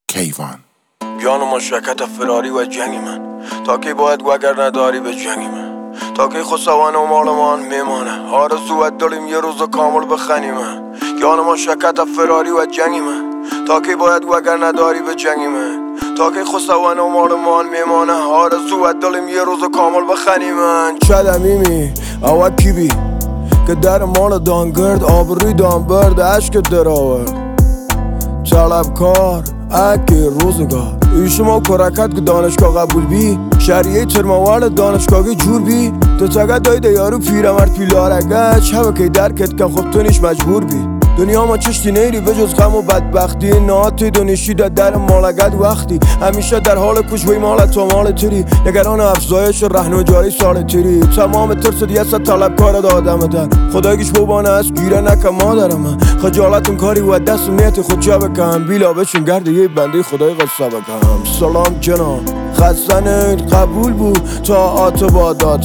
کیوان. جان و مشرکت فراری و جنگ من، تا کی باید وگر نداری به جنگ من، تا کی خسوان و مالمان میمانه، آرزو و دلیم یه روز کامل بخنی من. جان و مشرکت فراری و جنگ من، تا کی باید وگر نداری به جنگ من، تا کی خسوان و مالمان میمانه، آرزو و دلیم یه روز کامل بخنی من. چدمیمی او کیبی که در مال دانگرد آبروی دانبرد عشق در آورد. طلبکار اکی روزگار ایشما کرکت که دانشگاه قبول بی، شریعه ترموال دانشگاهی جور بی، تو تگه دایده یارو پیرمرد پیلارگه چه که درکت کن خب تو نیش مجبور بی. دنیا ما چشتی نیری به جز غم و بدبختی، ناتی دونشی در مالگد وقتی همیشه در حال کشوی مالت و مال تیری، نگران افزایش رهن جاری سال تیری. تمام ترس دیست طلبکار دادم در خدایگیش بوبانه است گیره نکم مادرم من، خجالتون کاری و دست نیت خود جا بکن، بیلا بشین گرد یه بنده خدای قصه بکن. سلام جناب خستن قبول بود تا آتبادات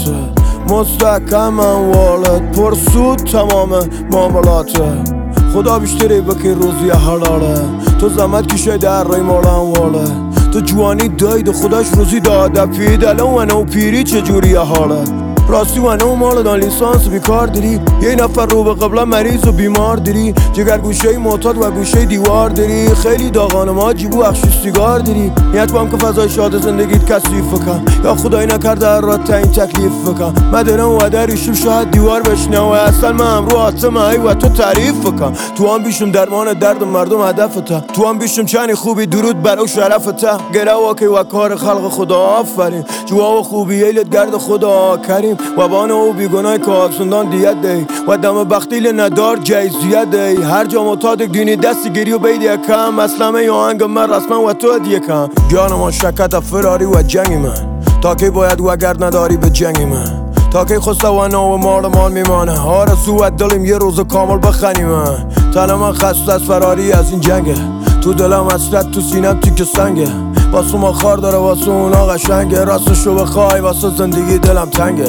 مستحکمم والد پرسود تمام معاملاته، خدا بیشتری بکی روزی حلاله، تو زحمت کشه در رای مالم واله، تو جوانی داید و خداش روزی داده، پیدلو و نو پیری چجوری حاله، راستی و نو مال دان لیسانس بیکار داری، یه نفر رو به قبله مریض و بیمار داری، جگر گوشه معتاد و گوشه دیوار داری، خیلی داغان ما جیبو اخشی سیگار داری، نیت با هم که فضای شاد زندگیت کثیف کن، یا خدای نکرده هر رات این تکلیف کن، مدرم و دریشم شاید دیوار بشنه و اصلا من رو آتم ای و تو تعریف کن، تو هم بیشم درمان درد مردم هدفته، تو هم بیشم چنی خوبی درود برو شرفته، گره واقعی و کار خلق خدا آفرین، جوا و خوبی ایلت گرد خدا کریم، و بانه او بیگناه که آبسندان دیت دی و دم بختیل ندار جایزیت دی، هر جا متادک دینی دستی گیری و بیدی کم، اسلامه یا آهنگ من رسما و تو دیگه کم. جان ما شکت فراری و جنگ من، تا کی باید وگر نداری به جنگ من، تا کی خسوانه و مال میمانه، آرزو و دلیم یه روز کامل بخنی من. تن من خسته از فراری از این جنگه، تو دلم حسرت تو سینم تیک سنگه، واسه ما خار داره واسه اونا قشنگه، راستشو بخوای واسه زندگی دلم تنگه.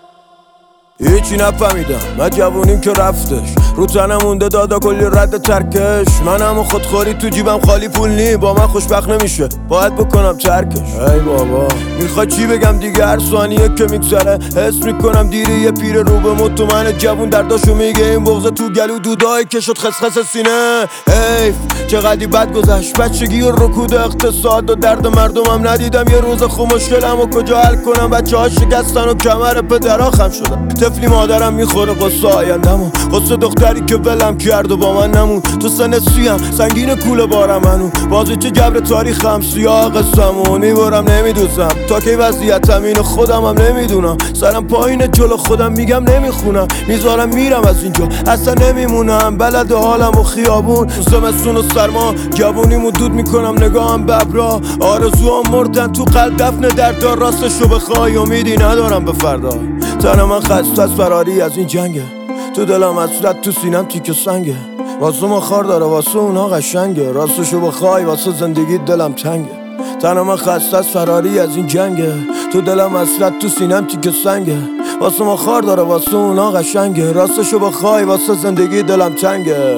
هیچی نفهمیدم من جوونیم که رفتش، رو تنم مونده دادا کلی رد ترکش، من همه خودخوری تو جیبم خالی پول نی، با من خوشبخت نمیشه باید بکنم ترکش. ای بابا میخوای چی بگم دیگه، هر ثانیه که میگذره حس میکنم دیره یه پیر رو به مت و من جوون درداشو میگه، این بغض تو گلو دودایی که شد خسخس سینه. حیف چقدر بد گذشت بچگی و رکود اقتصاد و درد مردمم ندیدم، یه روز خوب مشکلمو کجا حل کنم، بچه‌ها شکستن و کمر پدرها خم شدن، طفلی مادرم میخوره قصه آیندمو، قصه دختری که ولم کرد و با من نمون، تو سن سیم سنگین کوله بارم منو، بازی چه جبر تاریخم سیاه قصمون، میبرم نمیدوزم تا کی وضعیتم اینو خودم هم نمیدونم، سرم پایین جلو خودم میگم نمیخونم، میذارم میرم از اینجا اصلا نمیمونم، بلد حالم و خیابون زمستون و سرما، جوونیمو دود میکنم نگاهم ببرا، آرزوام مردن تو قلب دفن دردار، راستشو بخوای امیدی ندارم به فردا. تن من خسته از فراری از این جنگه، تو دلم حسرت تو سینم تیک سنگه، واسه ما خار داره واسه اونا قشنگه، راستشو بخوای واسه زندگی دلم تنگه. تن من خسته از فراری از این جنگه، تو دلم حسرت تو سینم تیک سنگه، واسه ما خار داره واسه اونا قشنگه، راستشو بخوای واسه زندگی دلم تنگه.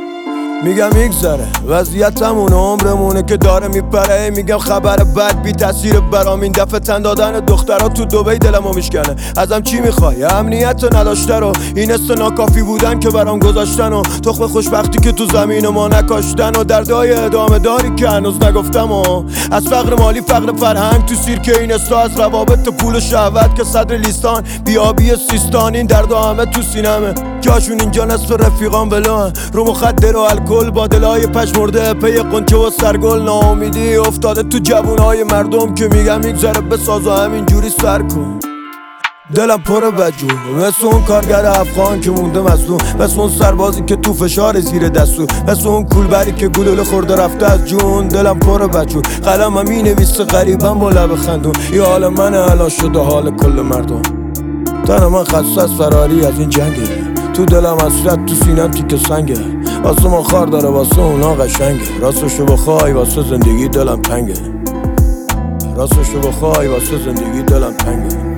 میگم میگذره وضعیتمون عمرمونه که داره میپره، میگم خبر بد بی تاثیر برام، این دفعه تن دادن دخترها تو دبی دلمو میشکنه، ازم چی میخوای امنیت نداشته رو، این است ناکافی بودن که برام گذاشتن و تخم خوشبختی که تو زمین ما نکاشتن و دردای ادامه داری که هنوز نگفتم و از فقر مالی فقر فرهنگ تو سیرکه این است، از روابط پول شهوت که صدر لیستان بیابی سیستان، این درد همه تو سینمه، جاشون اینجا نصف رفیقان بلان رو مخدر و الکل با دلای پشمرده پی قنچه و سرگل، ناامیدی افتاده تو جوونای مردم که میگم میگذره بساز و همینجوری سر کن. دلم پر بجون مثل اون کارگر افغان که مونده مظلوم، مثل اون سربازی که تو فشار زیر دستو، مثل اون کولبری که گلوله خورده رفته از جون. دلم پر بجون قلمم مینویسه غریبم با لب خندون، یه حال من الان شده حال کل مردم. تن من خسته از فراری از این جنگه، تو دلم حسرت تو سینم تیک سنگه، واسه ما خار داره واسه اونا قشنگه، راستشو بخوای واسه زندگی دلم تنگه، راستشو بخوای واسه زندگی دلم تنگه.